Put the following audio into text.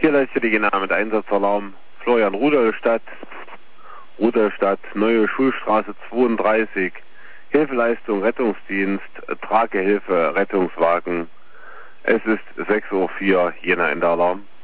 Hier leistet die Jena mit Einsatzalarm Florian Rudolstadt, Neue Schulstraße 32, Hilfeleistung Rettungsdienst, Tragehilfe Rettungswagen. Es ist 6:04 Uhr, Jena in der Alarm.